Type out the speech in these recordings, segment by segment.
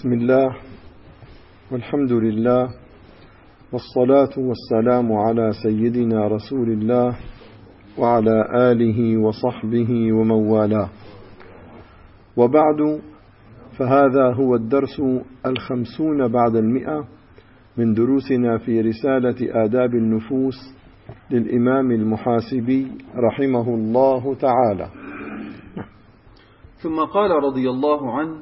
بسم الله والحمد لله والصلاة والسلام على سيدنا رسول الله وعلى آله وصحبه ومن والاه، وبعد، فهذا هو الدرس 50 بعد 100 من دروسنا في رسالة آداب النفوس للإمام المحاسبي رحمه الله تعالى. ثم قال رضي الله عنه: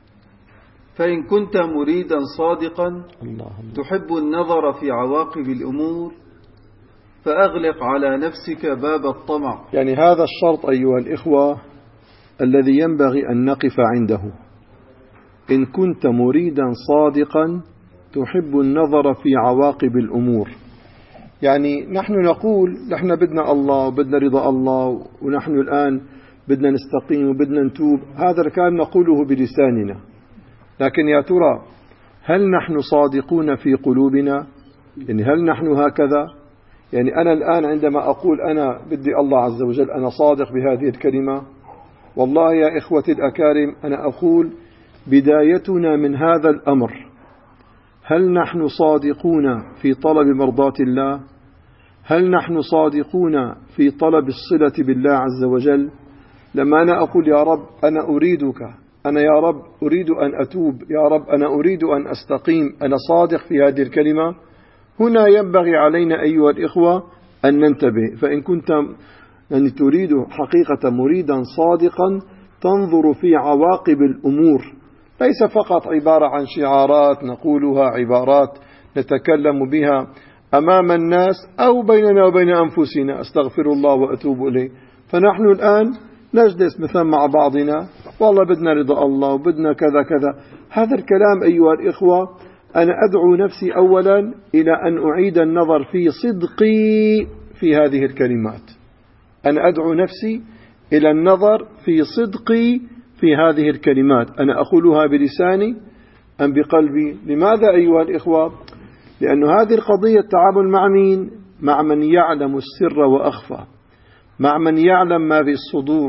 فإن كنت مريدا صادقا تحب النظر في عواقب الأمور فأغلق على نفسك باب الطمع. يعني هذا الشرط أيها الإخوة الذي ينبغي أن نقف عنده. إن كنت مريدا صادقا تحب النظر في عواقب الأمور، يعني نحن نقول نحن بدنا الله وبدنا رضا الله، ونحن الآن بدنا نستقيم وبدنا نتوب، هذا كان نقوله بلساننا، لكن يا ترى هل نحن صادقون في قلوبنا؟ يعني هل نحن هكذا؟ يعني أنا الآن عندما أقول أنا بدي الله عز وجل، أنا صادق بهذه الكلمة؟ والله يا إخوتي الأكارم، أنا أقول بدايتنا من هذا الأمر، هل نحن صادقون في طلب مرضاة الله؟ هل نحن صادقون في طلب الصلة بالله عز وجل؟ لما أنا أقول يا رب أنا أريدك، أنا يا رب أريد أن أتوب، يا رب أنا أريد أن أستقيم، أنا صادق في هذه الكلمة، هنا ينبغي علينا أيها الإخوة أن ننتبه. فإن كنت يعني تريد حقيقة مريدا صادقا تنظر في عواقب الأمور، ليس فقط عبارة عن شعارات نقولها، عبارات نتكلم بها أمام الناس أو بيننا وبين أنفسنا، أستغفر الله وأتوب إليه. فنحن الآن نجلس مثلا مع بعضنا، والله بدنا رضا الله وبدنا كذا كذا، هذا الكلام أيها الإخوة أنا أدعو نفسي أولا إلى أن أعيد النظر في صدقي في هذه الكلمات. أنا أدعو نفسي إلى النظر في صدقي في هذه الكلمات، أنا أقولها بلساني أم بقلبي؟ لماذا أيها الإخوة؟ لأن هذه القضية التعامل مع مين؟ مع من يعلم السر وأخفى، مع من يعلم ما في الصدور،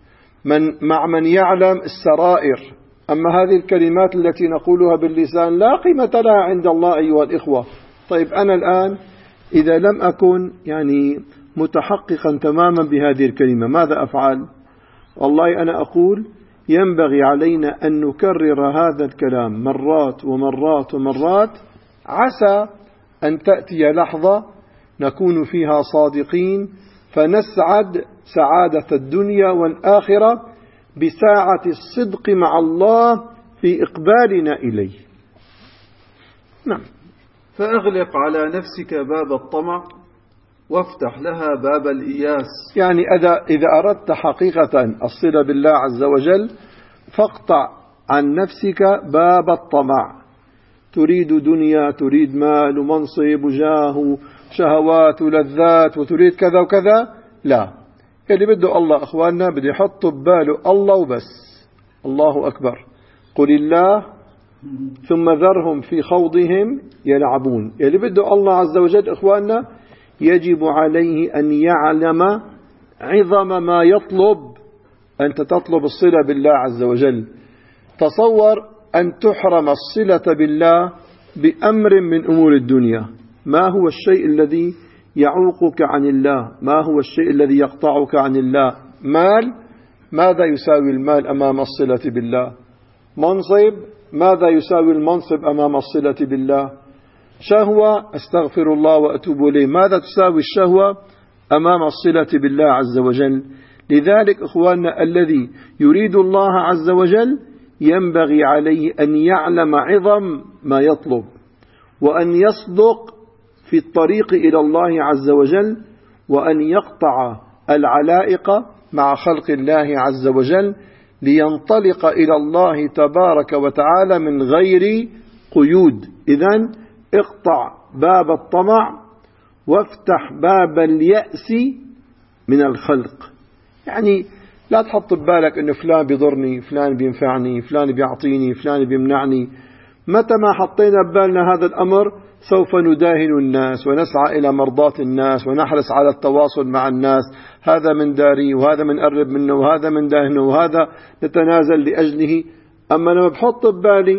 مع من يعلم السرائر. أما هذه الكلمات التي نقولها باللسان لا قيمة لها عند الله أيها الإخوة. طيب أنا الآن إذا لم أكن يعني متحققا تماما بهذه الكلمة ماذا أفعل؟ والله أنا أقول ينبغي علينا أن نكرر هذا الكلام مرات ومرات ومرات، عسى أن تأتي لحظة نكون فيها صادقين فنسعد سعادة الدنيا والآخرة بساعة الصدق مع الله في إقبالنا إليه. نعم. فأغلق على نفسك باب الطمع وافتح لها باب الإياس. يعني إذا أردت حقيقة الصلة بالله عز وجل فاقطع عن نفسك باب الطمع. تريد دنيا، تريد مال ومنصب وجاه شهوات ولذات، وتريد كذا وكذا، لا، اللي بده الله أخواننا بده يحط بباله الله وبس. الله أكبر. قل الله ثم ذرهم في خوضهم يلعبون. اللي بده الله عز وجل إخواننا يجب عليه أن يعلم عظم ما يطلب. أنت تطلب الصلة بالله عز وجل، تصور أن تحرم الصلة بالله بأمر من أمور الدنيا. ما هو الشيء الذي يعوقك عن الله؟ ما هو الشيء الذي يقطعك عن الله؟ مال، ماذا يساوي المال أمام الصلة بالله؟ منصب، ماذا يساوي المنصب أمام الصلة بالله؟ شهوة، أستغفر الله وأتوب إليه، ماذا تساوي الشهوة أمام الصلة بالله عز وجل؟ لذلك إخواننا الذي يريد الله عز وجل ينبغي عليه أن يعلم عظم ما يطلب، وأن يصدق في الطريق إلى الله عز وجل، وأن يقطع العلائق مع خلق الله عز وجل لينطلق إلى الله تبارك وتعالى من غير قيود. إذن اقطع باب الطمع وافتح باب اليأس من الخلق. يعني لا تحط ببالك أنه فلان بيضرني، فلان بينفعني، فلان بيعطيني، فلان بيمنعني. متى ما حطينا ببالنا هذا الأمر سوف نداهن الناس ونسعى إلى مرضاة الناس ونحرص على التواصل مع الناس، هذا من داري وهذا من قرب منه وهذا من داهنه وهذا نتنازل لأجله. أما لما بحط ببالي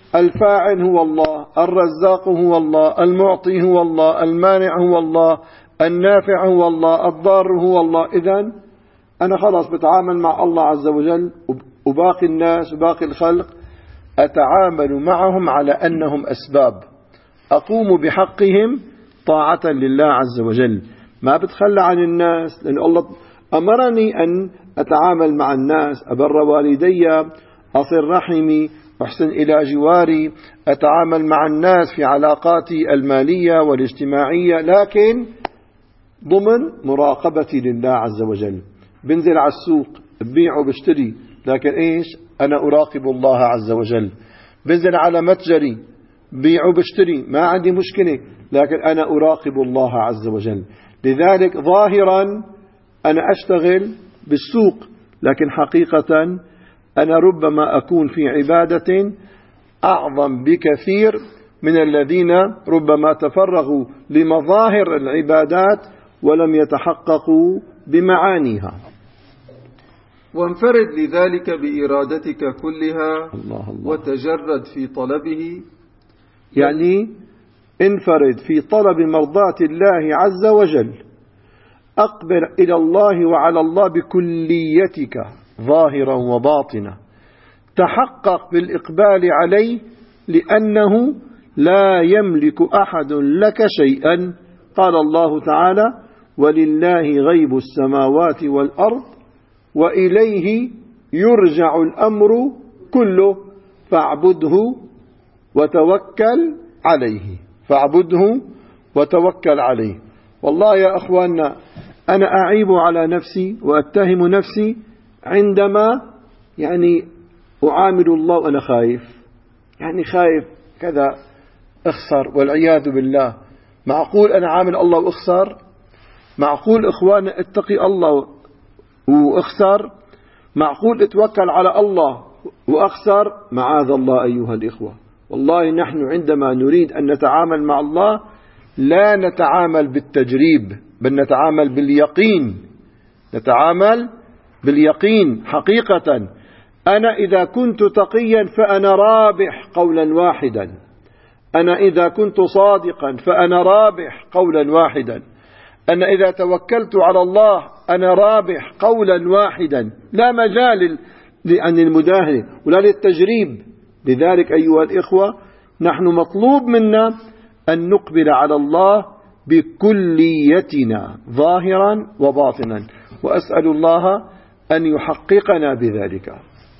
الفاعل هو الله، الرزاق هو الله، المعطي هو الله، المانع هو الله، النافع هو الله، الضار هو الله. إذن أنا خلاص بتعامل مع الله عز وجل، وباقي الناس وباقي الخلق أتعامل معهم على أنهم أسباب، أقوم بحقهم طاعة لله عز وجل. ما بتخلى عن الناس، لأن الله أمرني أن أتعامل مع الناس، أبر والدي، أصل رحمي، أحسن إلى جواري، أتعامل مع الناس في علاقاتي المالية والاجتماعية، لكن ضمن مراقبتي لله عز وجل. بنزل على السوق ببيع وبشتري، لكن إيش؟ أنا أراقب الله عز وجل. بنزل على متجري بيع وبشتري، ما عندي مشكلة، لكن أنا أراقب الله عز وجل. لذلك ظاهرا أنا أشتغل بالسوق، لكن حقيقة أنا ربما أكون في عبادة أعظم بكثير من الذين ربما تفرغوا لمظاهر العبادات ولم يتحققوا بمعانيها. وانفرد لذلك بإرادتك كلها الله الله. وتجرد في طلبه، يعني انفرد في طلب مرضاة الله عز وجل، أقبل إلى الله وعلى الله بكليتك ظاهرا وباطنا، تحقق بالإقبال عليه، لأنه لا يملك أحد لك شيئا. قال الله تعالى: ولله غيب السماوات والأرض وإليه يرجع الأمر كله فاعبده وتوكل عليه. فاعبده وتوكل عليه. والله يا أخواننا، أنا أعيب على نفسي وأتهم نفسي عندما أعامل الله وأنا خايف، خايف كذا أخسر والعياذ بالله. معقول أنا عامل الله وأخسر؟ معقول إخوانا اتقي الله وأخسر؟ معقول اتوكل على الله وأخسر؟ معاذ الله أيها الإخوة. والله نحن عندما نريد أن نتعامل مع الله لا نتعامل بالتجريب، بل نتعامل باليقين. نتعامل باليقين حقيقة. أنا إذا كنت تقيا فأنا رابح قولا واحدا، أنا إذا كنت صادقا فأنا رابح قولا واحدا، أنا إذا توكلت على الله أنا رابح قولا واحدا، لا مجال عن المداهنة ولا للتجريب. لذلك أيها الإخوة، نحن مطلوب منا أن نقبل على الله بكليتنا ظاهرا وباطنا، وأسأل الله أن يحققنا بذلك.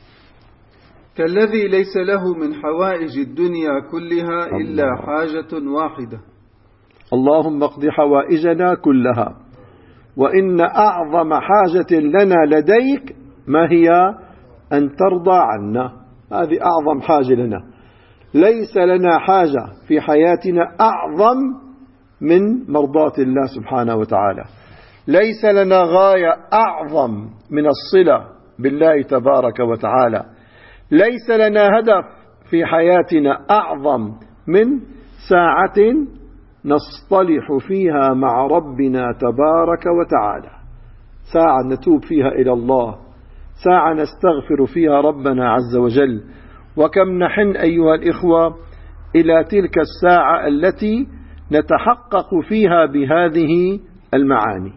كالذي ليس له من حوائج الدنيا كلها إلا حاجة واحدة. اللهم اقض حوائجنا كلها. وإن أعظم حاجة لنا لديك ما هي؟ أن ترضى عنا. هذه أعظم حاجة لنا. ليس لنا حاجة في حياتنا أعظم من مرضاة الله سبحانه وتعالى. ليس لنا غاية أعظم من الصلة بالله تبارك وتعالى. ليس لنا هدف في حياتنا أعظم من ساعة نصطلح فيها مع ربنا تبارك وتعالى، ساعة نتوب فيها إلى الله، ساعة نستغفر فيها ربنا عز وجل. وكم نحن أيها الإخوة إلى تلك الساعة التي نتحقق فيها بهذه المعاني.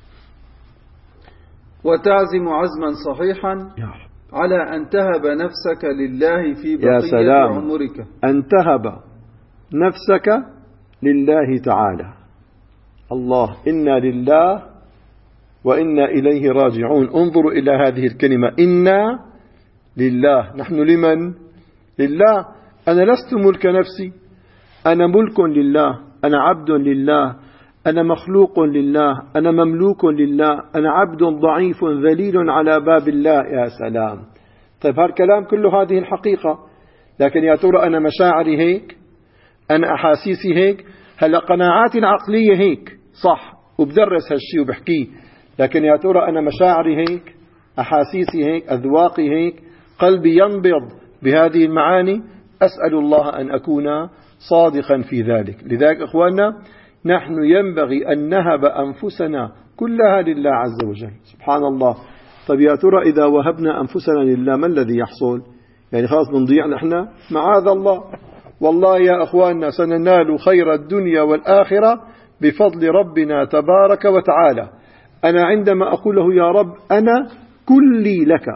وتعزم عزما صحيحا على أن تهب نفسك لله في بقية عمرك. أن تهب نفسك لله تعالى. الله، إنا لله وإنا إليه راجعون. انظروا إلى هذه الكلمة، إنا لله. نحن لمن؟ لله. أنا لست ملك نفسي، أنا ملك لله، أنا عبد لله، أنا مخلوق لله، أنا مملوك لله، أنا عبد ضعيف ذليل على باب الله. يا سلام. طيب هالكلام كله هذه الحقيقة، لكن يا ترى أنا مشاعري هيك؟ أنا أحاسيسي هيك؟ هلا قناعاتي العقلية هيك صح، وبدرس هالشي وبحكيه، لكن يا ترى أنا مشاعري هيك؟ أحاسيسي هيك؟ أذواقي هيك؟ قلبي ينبض بهذه المعاني؟ أسأل الله أن أكون صادقا في ذلك. لذلك إخواننا، نحن ينبغي أن نهب أنفسنا كلها لله عز وجل. سبحان الله. طيب يا ترى إذا وهبنا أنفسنا لله ما الذي يحصل؟ يعني خلاص بنضيع نحن؟ معاذ الله. والله يا أخواننا سننال خير الدنيا والآخرة بفضل ربنا تبارك وتعالى. أنا عندما أقول له يا رب أنا كلي لك،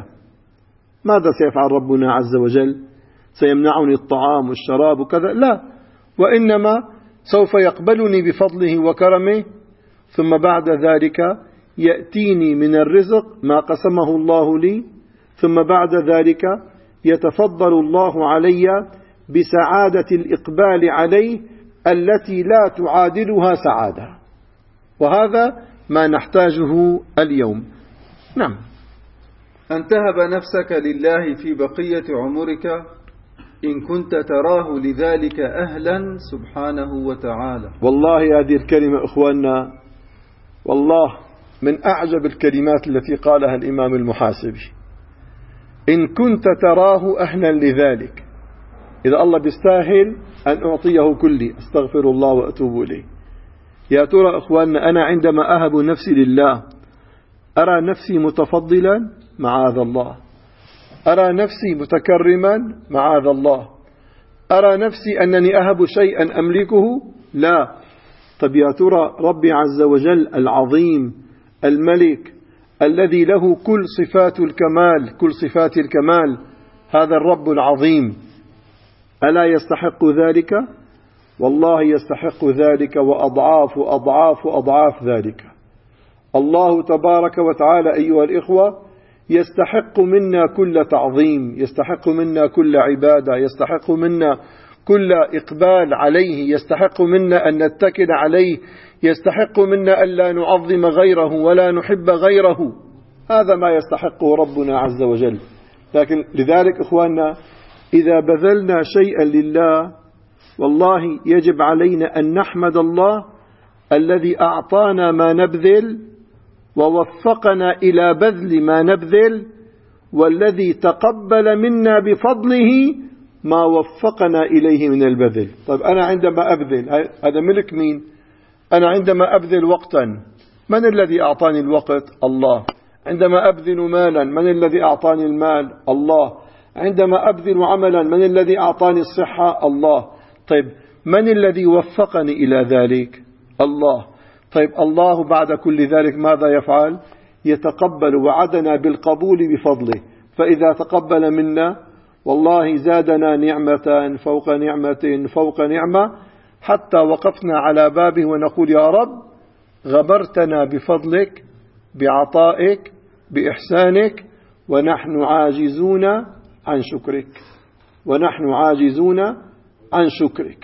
ماذا سيفعل ربنا عز وجل؟ سيمنعني الطعام والشراب وكذا؟ لا، وإنما سوف يقبلني بفضله وكرمه، ثم بعد ذلك يأتيني من الرزق ما قسمه الله لي، ثم بعد ذلك يتفضل الله علي بسعادة الإقبال عليه التي لا تعادلها سعادة، وهذا ما نحتاجه اليوم. نعم. أن تهب نفسك لله في بقية عمرك إن كنت تراه لذلك أهلا سبحانه وتعالى. والله هذه الكلمة إخواننا والله من أعجب الكلمات التي قالها الإمام المحاسبي. إن كنت تراه أهلا لذلك، إذا الله بيستاهل أن أعطيه كلي، أستغفر الله وأتوب إليه. يا ترى إخواننا أنا عندما أهب نفسي لله أرى نفسي متفضلا؟ معاذ الله. أرى نفسي متكرما؟ معاذ الله. أرى نفسي أنني أهب شيئا أملكه؟ لا. طب يا ترى ربي عز وجل العظيم الملك الذي له كل صفات الكمال، كل صفات الكمال، هذا الرب العظيم ألا يستحق ذلك؟ والله يستحق ذلك وأضعاف أضعاف أضعاف ذلك. الله تبارك وتعالى أيها الإخوة يستحق منا كل تعظيم، يستحق منا كل عبادة، يستحق منا كل إقبال عليه، يستحق منا أن نتكل عليه، يستحق منا ألا نعظم غيره ولا نحب غيره. هذا ما يستحقه ربنا عز وجل. لكن لذلك إخواننا إذا بذلنا شيئا لله والله يجب علينا أن نحمد الله الذي أعطانا ما نبذل ووفقنا إلى بذل ما نبذل، والذي تقبل منا بفضله ما وفقنا إليه من البذل. طيب أنا عندما أبذل هذا ملك مين؟ أنا عندما أبذل وقتا من الذي أعطاني الوقت؟ الله. عندما أبذل مالا من الذي أعطاني المال؟ الله. عندما أبذل عملا من الذي أعطاني الصحة؟ الله. طيب من الذي وفقني إلى ذلك؟ الله. طيب الله بعد كل ذلك ماذا يفعل؟ يتقبل، وعدنا بالقبول بفضله. فإذا تقبل منا والله زادنا نعمة فوق نعمة فوق نعمة، حتى وقفنا على بابه ونقول يا رب غبرتنا بفضلك بعطائك بإحسانك، ونحن عاجزون عن شكرك، ونحن عاجزون عن شكرك.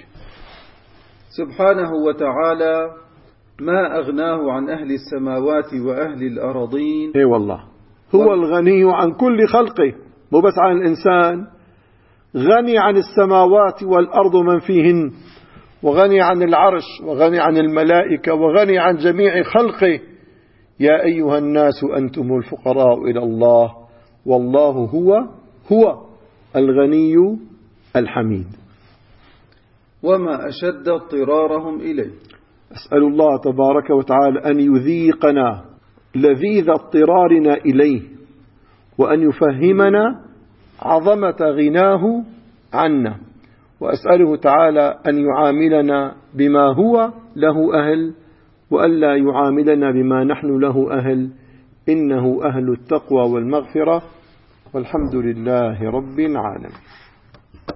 سبحانه وتعالى ما أغناه عن أهل السماوات وأهل الأراضين. اي والله هو الغني عن كل خلقه، مو بس عن الإنسان، غني عن السماوات والأرض من فيهن، وغني عن العرش، وغني عن الملائكة، وغني عن جميع خلقه. يا أيها الناس أنتم الفقراء إلى الله والله هو الغني الحميد. وما أشد اضطرارهم إليه. أسأل الله تبارك وتعالى أن يذيقنا لذيذ اضطرارنا إليه، وأن يفهمنا عظمة غناه عنا، وأسأله تعالى أن يعاملنا بما هو له أهل، وألا يعاملنا بما نحن له أهل، إنه أهل التقوى والمغفرة، والحمد لله رب العالمين.